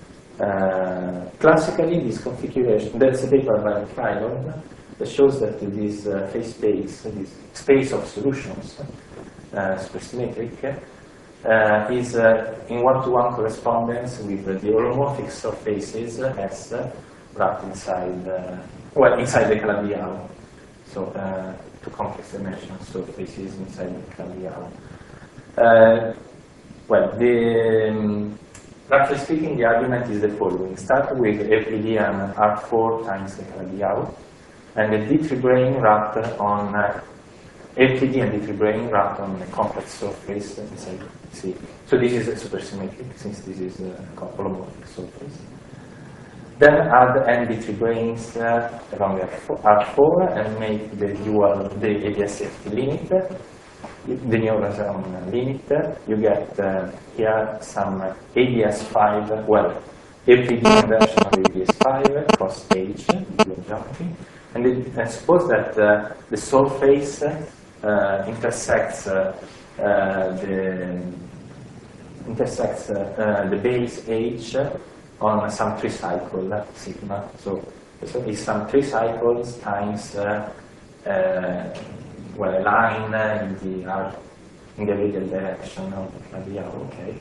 uh, classically, this configuration, there's a paper by Krylov that shows that this uh, phase space, this space of solutions, uh, supersymmetric, uh, is uh, in one-to-one correspondence with uh, the holomorphic surfaces uh, S uh, wrapped inside, uh, well, inside the Calabi-Yau. So, uh, two complex dimensional surfaces inside the Calabi-Yau. Uh, well, the, um, roughly speaking, the argument is the following. Start with Euclidean R four times the Calabi-Yau, and the D three brane wrapped on uh, Euclidean D three brane wrapped on a complex surface inside C. So this is a supersymmetric, since this is a holomorphic surface. Then add n D three branes uh, along R four and make the dual, the A B S F T limit. the Newton limit, you get uh, here some A D S five, well, A P D inversion of A D S five cross H, geometry, and, it, and suppose that uh, the surface uh, intersects uh, uh, the intersects uh, uh, the base H on some three cycle sigma. So, so it's some three cycles times uh, uh, well, a line uh, in the r in the radial direction of the r. Okay.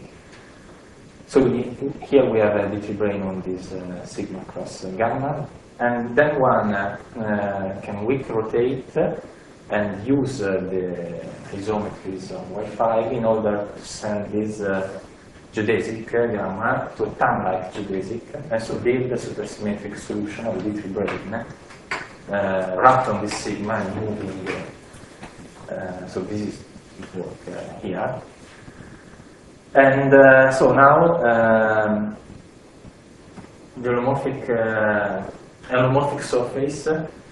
So we, here we have a D three brane on this uh, sigma cross uh, gamma, and then one uh, uh, can weak rotate and use uh, the isometries of Y five in order to send this uh, geodesic gamma to a time-like geodesic, and so build a supersymmetric solution of the D three brane uh, wrapped on this sigma and moving. Uh, uh, so this is the work uh, here. And uh, so now um, the holomorphic, uh, holomorphic surface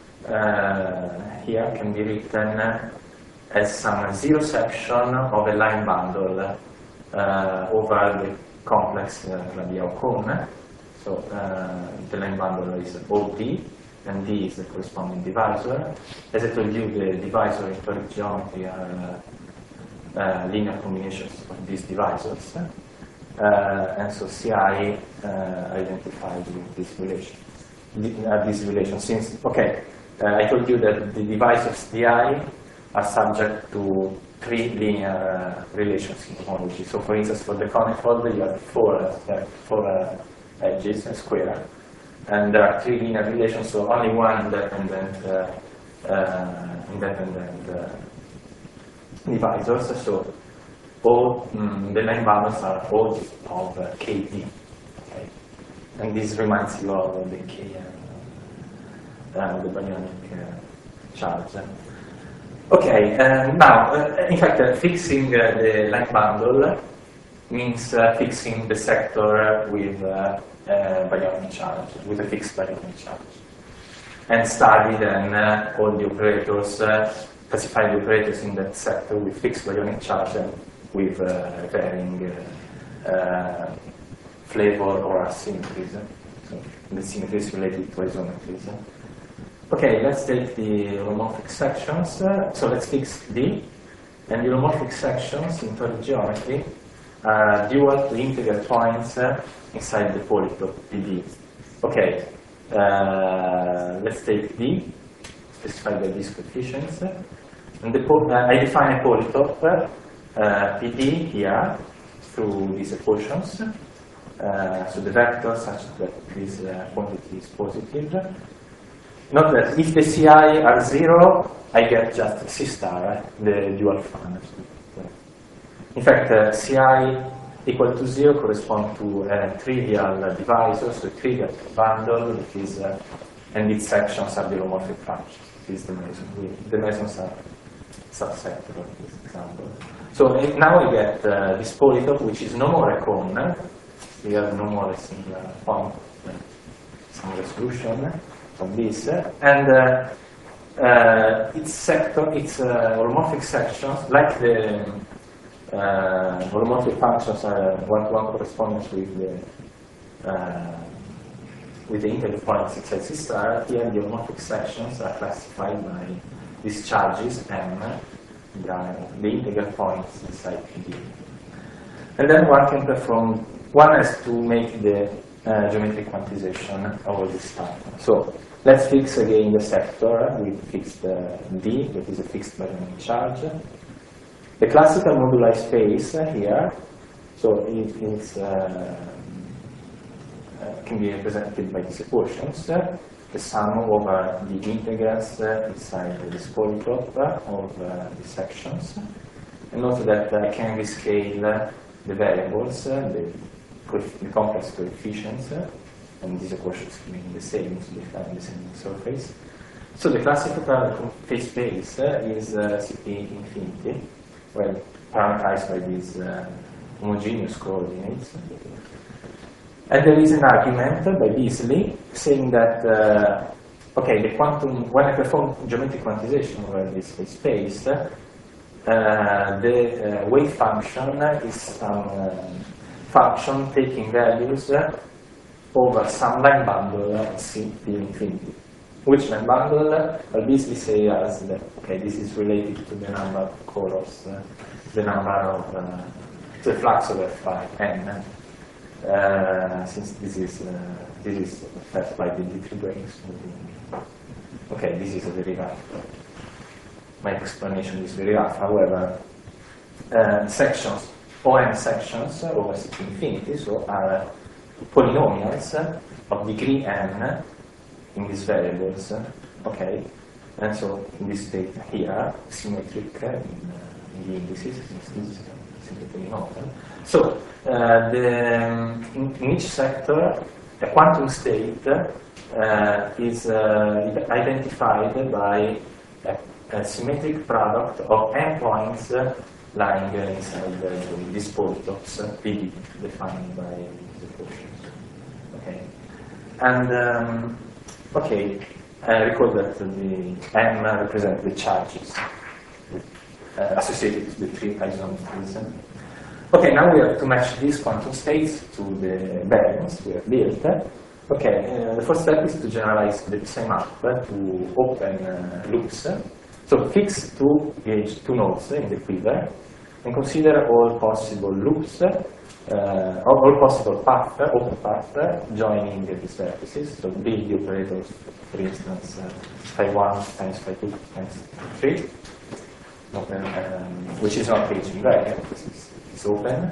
uh, here can be written as some zero section of a line bundle uh, over the complex uh, radial cone. So uh, the line bundle is O D, and D is the corresponding divisor. As I told you, the divisor in toric geometry are uh, uh, linear combinations of these divisors. Uh, and so C I uh, identified with this relation. Uh, this relation since, okay, uh, I told you that the divisors D I are subject to three linear uh, relations in homology. So for instance, for the conifold, you have four, uh, four uh, edges, a square. And there are three linear relations, so only one independent, uh, uh, independent uh, divisors. So all mm, the line bundles are all of uh, K D. Okay? And this reminds you of the K, uh, uh, the baryonic uh, charge. Okay, uh, now, uh, in fact, uh, fixing uh, the line bundle means uh, fixing the sector with uh, uh, baryonic charge, with a fixed baryonic charge. And study then uh, all the operators, uh, classify the operators in that sector with fixed baryonic charge and with uh, varying uh, uh, flavor or asymmetries. So the symmetry is related to isometries. Okay, let's take the holomorphic sections. Uh, so let's fix D. And the holomorphic sections in toric geometry are dual to integral points uh, inside the polytope P D. Okay, uh, let's take D, specify the these coefficients. And the uh, I define a polytope uh, P D here through these equations. Uh, so the vector such that this uh, quantity is positive. Note that if the C I are zero, I get just C star, the dual function. In fact, uh, C I equal to zero corresponds to a trivial divisor, so a trivial bundle, that is, uh, and its sections are the holomorphic functions. This is the meson. The mesons are subset of this example. So now we get uh, this polytope, which is no more a cone. We have no more a singular point, some resolution of this, and uh, uh, its sector, its uh, holomorphic sections, like the uh, holomorphic functions are one-to-one correspondence with the uh, with the integral points inside C star. Here, the holomorphic sections are classified by these charges M, the, the integral points inside P D. And then one can perform. One has to make the uh, geometric quantization of all this stuff. So let's fix again the sector. We fixed uh, D, that is a fixed baryonic charge. The classical moduli space uh, here, so it is, uh, uh, can be represented by these equations. Uh, the sum over the integrals uh, inside this polytope of uh, the sections. And also that I can rescale uh, the variables, uh, the, the complex coefficients, uh, and these equations remain the same, so they have the same surface. So the classical phase space uh, is uh, C P infinity, well parameterized by these uh, homogeneous coordinates. And there is an argument by Beasley saying that, uh, okay, the quantum, when I perform geometric quantization over this phase space, uh, uh, the uh, wave function is some uh, function taking values uh, over some line bundle uh, C P infinity. Which line bundle? I'll basically say as that, okay, this is related to the number of colors, uh, the number of, uh, the flux of F by n, uh, since this is, uh, this is F by the D three brings. Okay, this is a very rough, my explanation is very rough, however, uh, sections, O n sections over C P infinity, so are polynomials of degree n in these variables, okay? And so in this data here, symmetric in, uh, in the indices, since this is simply polynomial. So uh, the, in, in each sector, a quantum state uh, is uh, identified by a, a symmetric product of n points uh, lying uh, inside uh, these polytopes, uh, P D, defined by the quotients. Okay, and um, okay, I recall that the M represents the charges uh, associated with the three isometries. Okay, now we have to match these quantum states to the variance we have built. Okay, uh, the first step is to generalize the same map to open uh, loops. So fix two gauge two nodes in the quiver and consider all possible loops, uh, all, all possible paths, open paths joining these vertices. So build the operators, for instance, uh, phi one times phi two times three, open, um, which is not gauge invariant, it's, it's open.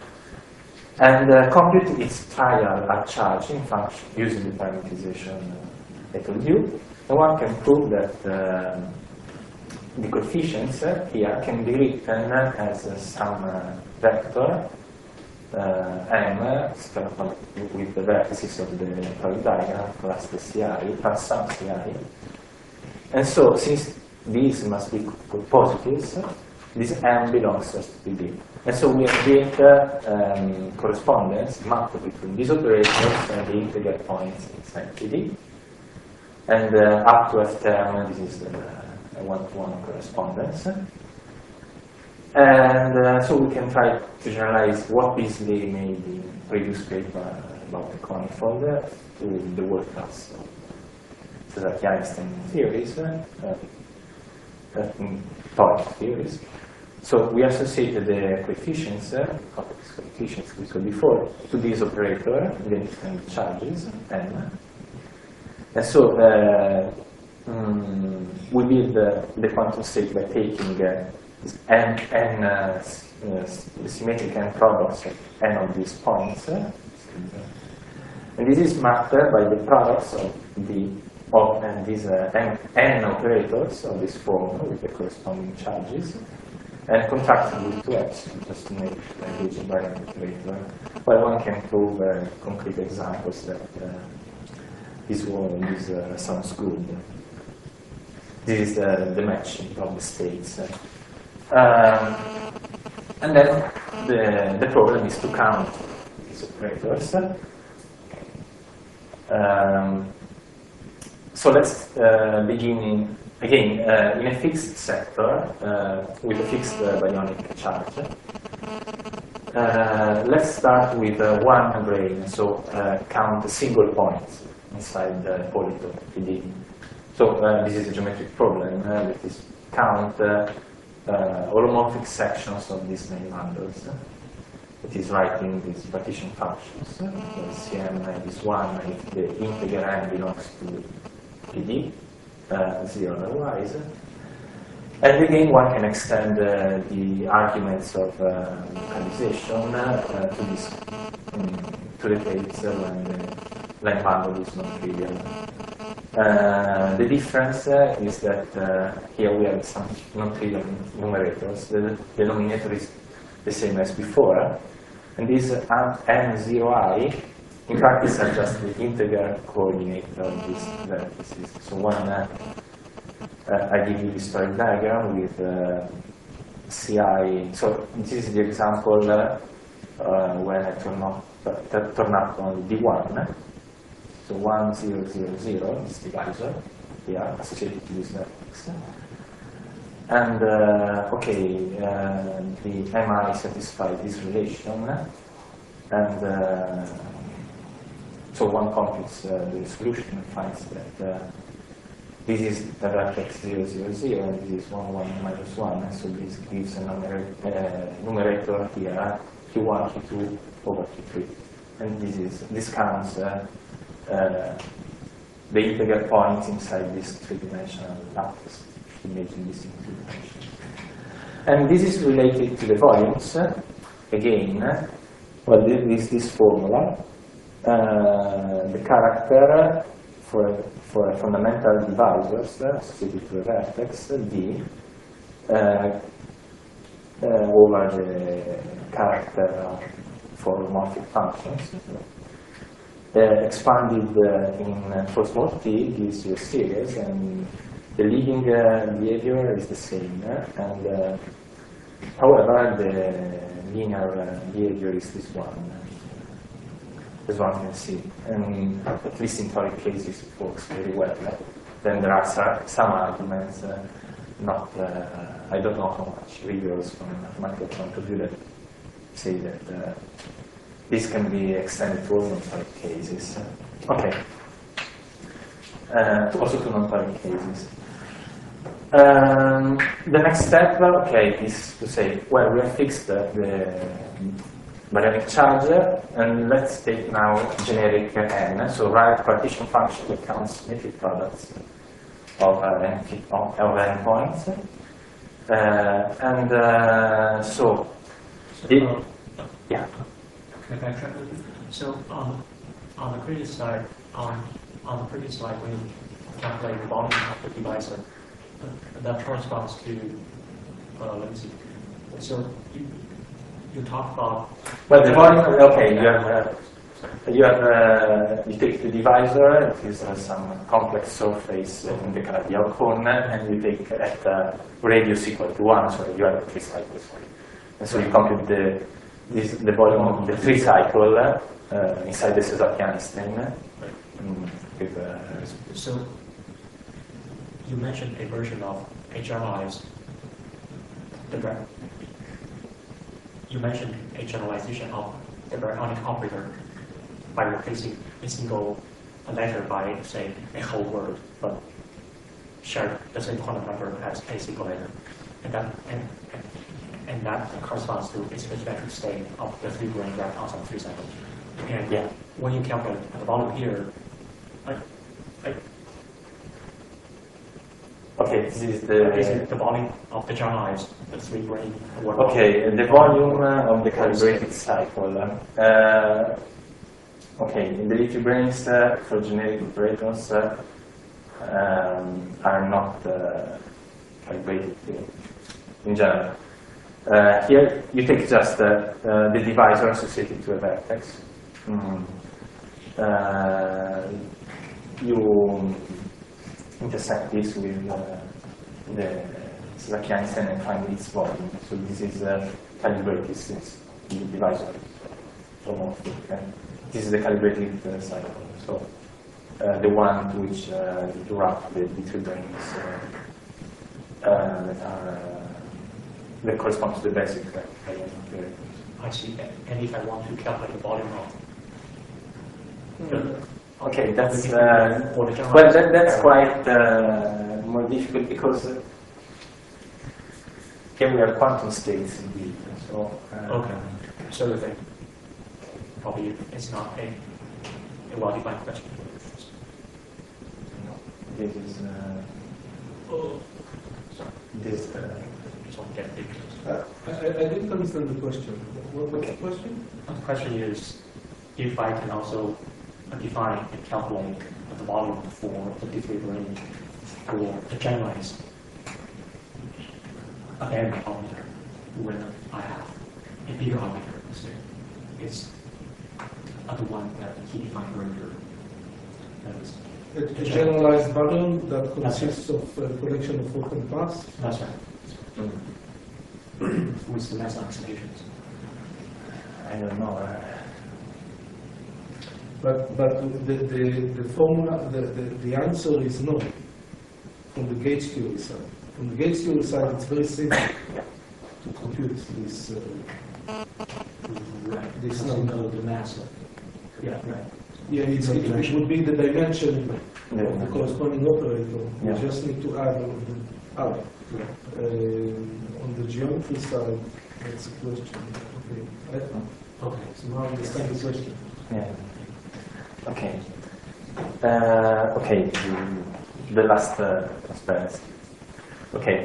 And uh, compute its trial at charging function using the parameterization uh, I told you. And one can prove that uh, the coefficients uh, here can be written as uh, some uh, vector uh, m uh, with the vertices of the product diagram plus the C I, plus some C I. And so, since these must be positives, this m belongs to P D. And so we have built uh, um, correspondence mapped between these operators and the integer points inside P D. And uh, up to F term, this is uh, a one-to-one correspondence. And uh, so we can try to generalize what Beasley made in previous paper about the conifold to the work class of Cesar-Einstein theories, uh, uh, Toric theories. So we associated the coefficients, uh, of these coefficients we saw before, to this operator, identifying charges, n. And so uh, um, we build uh, the quantum state by taking uh, n, n uh, uh, symmetric n products of n of these points. Uh, and this is mapped by the products of the of and these uh, n, n operators of this form with the corresponding charges, and contracted with two epsilon just to make a gauge invariant operator. Well, one can prove uh, concrete examples that uh, this one this, uh, sounds good. This is the, the matching of the states. Um, and then the, the problem is to count these operators. Um, so let's uh, begin in, again uh, in a fixed sector uh, with a fixed uh, baryonic charge. Uh, let's start with uh, one brane, so uh, count single points inside the polytope P D. So uh, this is a geometric problem uh, that is count uh, uh, holomorphic sections of these name bundles. It is writing these partition functions. So C M is one if the integer n belongs to P D, uh, zero otherwise. And again, one can extend uh, the arguments of uh, localization uh, to this um, to the case when the line bundle is non-trivial. Uh, the difference uh, is that uh, here we have some non-trivial numerators. The denominator is the same as before, and this uh, n zero I in practice are just the integer coordinate of these vertices. So one, uh, uh, I give you this story diagram with uh, C I. So this is the example uh, uh, when I turn up, uh, turn up on D one. So one, zero, zero, zero is divisor here associated to this vertex. And uh, okay, uh, the M I satisfies this relation, and uh, so one computes uh, the solution and finds that uh, this is the vertex zero, zero, zero, and this is one, one, minus one, and so this gives a numerator, uh, numerator here, Q one, Q two over Q three. And this is this counts uh, uh, the integral points inside this three-dimensional lattice, imagine this in two dimensions. And this is related to the volumes, uh, again, uh, well, this is this formula. Uh, the character for, for fundamental divisors uh, associated to a vertex, D, uh, uh, over the character for morphic functions. Uh, expanded uh, in uh, for small t gives you a series, and the leading uh, behavior is the same. Uh, and uh, however, the linear uh, behavior is this one. As one can see, and at least in toric cases it works very well. Then there are some arguments, uh, not, uh, I don't know how much rigorous from a mathematical point of view, that say that uh, this can be extended to all non-toric cases. Okay, uh, also to non-toric cases. Um, the next step, okay, is to say, well, we have fixed uh, the baryonic charge, and let's take now generic n. So write partition function that counts symmetric products of uh, n, of, of n points. Uh, and uh, so, it, yeah. Can I backtrack? So on on the previous slide, on on the previous slide, when you calculate the volume of the divisor, uh, that corresponds to uh, let me see. So you, you talk about well, the volume. Okay, you have uh, you have uh, you take the divisor. It is uh, some complex surface in the Calabi-Yau cone, and you take at uh, radius equal to one. So you have three cycles, and so you compute the this, the volume of the three cycle uh, inside the César-Einstein. Um, with, uh, so you mentioned a version of a generalized the you mentioned a generalization of the baryonic operator by replacing a single letter by, say, a whole word, but shared the same quantum number as a single letter. And that, and, and, and that corresponds to a symmetric state of the three grain graph on some three cycles. And yeah, when you calculate the volume here, like, like okay, this is the is it the volume of the generalized the three grain. Okay, the volume uh, of the calibrated cycle. Uh, okay, in the little brains uh, for generic operators uh, um, are not uh, calibrated in general. Uh, here you take just uh, uh, the divisor associated to a vertex. Mm. Uh, you intersect this with uh, the César-Einstein and find its volume. So this is uh, calibrated, this is the divisor. Okay. This is the calibrated uh, cycle. So uh, the one to which uh, you wrap the little brains uh, uh, that are uh, that correspond to the basic uh, operators. I see. And if I want to calculate the volume of mm. Okay, that's uh, well. That, that's quite uh, more difficult because uh, here we are quantum states indeed. So uh, okay, so the thing probably it's not a, a well-defined question. No, this is uh, oh, sorry. This. Uh, so get it. Uh, I, I didn't understand the question. What, what's okay. the question? The question is if I can also define and calculate the volume for the different range for the generalized event operator when I have a bigger operator instead. It's uh, the one that he defined earlier. That is A, a generalized volume that consists of a collection of open paths. that's right. mm. With the mass anticipations. I don't know. Uh, But but the the, the formula the, the, the answer is no from the gauge theory side. from the gauge theory side, it's very simple to compute this uh, Right. this Doesn't number. know the mass of, yeah, right. Yeah, it's, it, it would be the dimension Yeah. of the corresponding operator. Yeah. You just need to add all of them up. Uh, on the geometry side, that's a question. Okay. I, Okay. so now I understand the question. Yeah. Okay. Uh, okay. The, the last uh, transparency. Okay.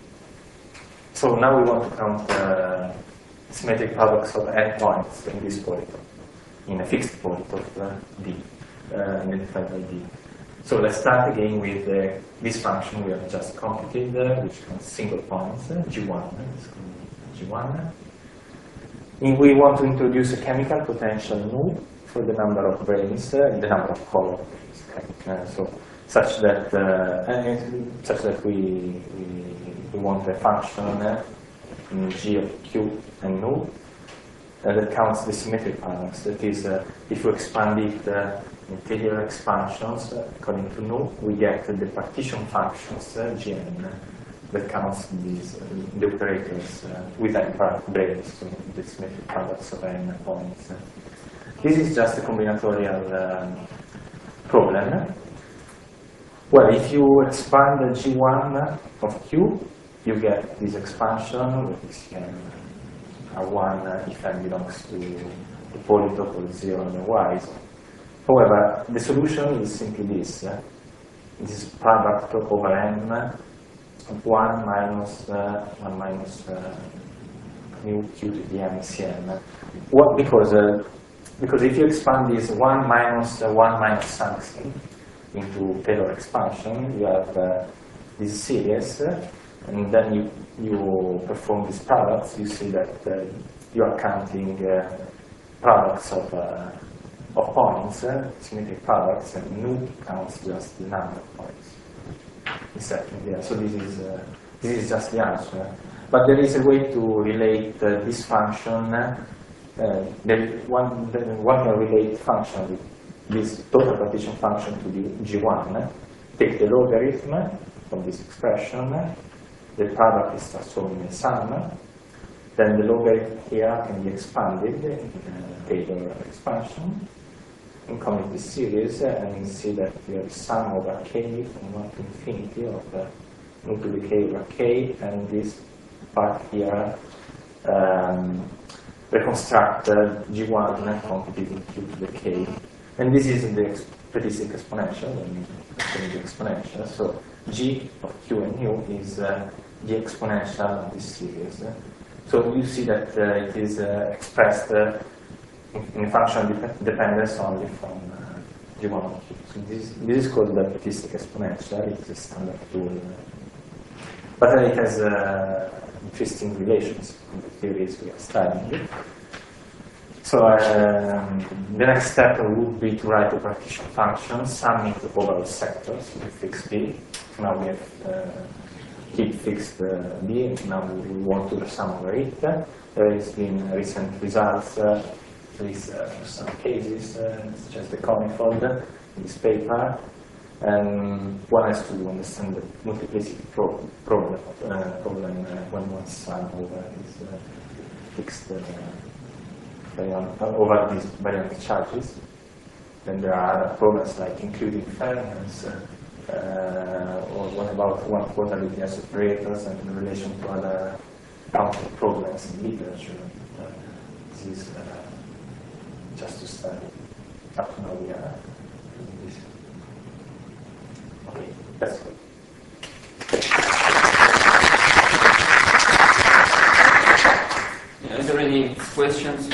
So now we want to count uh, symmetric products of n points in this polyton, in a fixed point of uh, d, uh, identified by d. So let's start again with uh, this function we have just computed, uh, which counts single points, uh, G one. Let's call it G one. And we want to introduce a chemical potential nu for the number of branes, uh, the number of color branes. Okay? Uh, so such that uh, and such that we, we we want a function uh, in G of Q and nu uh, that counts the symmetric paradox. That is, uh, if you expand it uh, interior expansions uh, according to nu, we get uh, the partition functions uh, Gn uh, that counts these uh, the operators uh, with n branes, so the symmetric paradox of n points. This is just a combinatorial um, problem. Well, if you expand the G one of Q, you get this expansion with this R one if n belongs to the polytope of zero and y. However, the solution is simply this. Uh, this product over n of one minus uh, one minus uh, mu q to the m C n. What? Because uh, because if you expand this one minus uh, one minus something into Taylor expansion, you have uh, this series, uh, and then you you perform these products. You see that uh, you are counting uh, products of uh, of points, uh, symmetric products, and nu counts just the number of points. Exactly. Yeah. So this is uh, this is just the answer. But there is a way to relate uh, this function. Uh, there is one the, one can relate function with this total partition function to the G one. Uh, take the logarithm from this expression. Uh, the product is transformed in a sum. Then the logarithm here can be expanded in uh, Taylor expansion. And commute this series, uh, and you see that you have sum over k from one to infinity of uh, nu to the k over k, and this part here um, reconstruct uh, G one computed in q to the k. And this is the statistic exponential, when the exponential. So g of q and nu is uh, the exponential of this series. So you see that uh, it is uh, expressed uh, in function dep dependence only from uh, G one of Q. So this, this is called the statistic exponential. It's a standard tool. But then it has uh, interesting relations in the theories we are studying. So um, the next step would be to write a partition function summing the overall sectors with fixed B. Now we have uh, keep fixed uh, B. Now we want to sum over it. There has been recent results. Uh, There is uh, some cases, uh, it's just the conifold in this paper, and one has to understand the multiplicity pro problem, uh, problem uh, when one sum over these uh, fixed uh, baryon uh, over these baryonic charges. Then there are problems like including fermions, uh, uh, or what about one quarter linear operators and in relation to other counter problems in literature. Uh, this is uh, just to study. Up to now we are doing this. Okay, that's good. Yeah, is there any questions?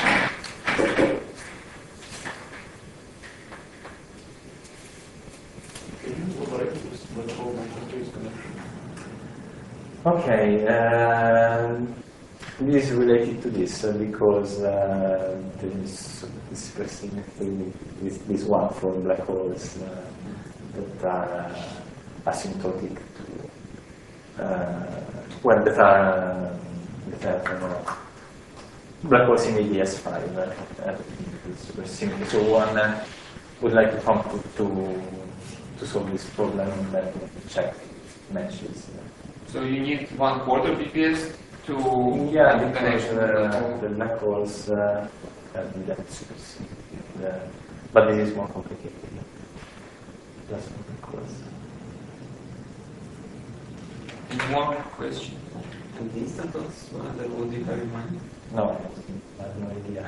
Okay, uh, this is related to this uh, because uh, there is this question with this one for black holes uh, that are uh, asymptotic to, uh, well, that are that have uh, black holes in A D S five. Uh, uh, it's super simple. So one uh, would like to come to, to to solve this problem and then check matches. Uh, So you need one quarter B P S to Yeah, have a because connection with the uh, tool. the black holes uh, have that space. The- But this is more complicated. Less black holes. Any more questions? And the instance, what do you have in mind? No, I have no idea.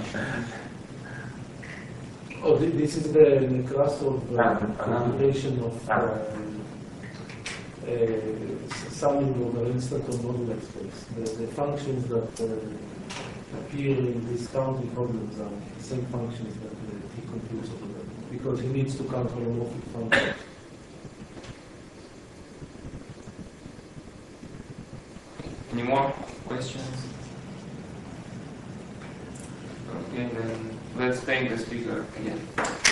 Oh, thi- this is the, the class of uh, Ah, computation of ah. um, uh, s- summing over instant or modular space. The, the functions that uh, appear in these counting problems are the same functions that uh, he computes over them, because he needs to count holomorphic functions. Any more questions? Okay, then let's thank the speaker again.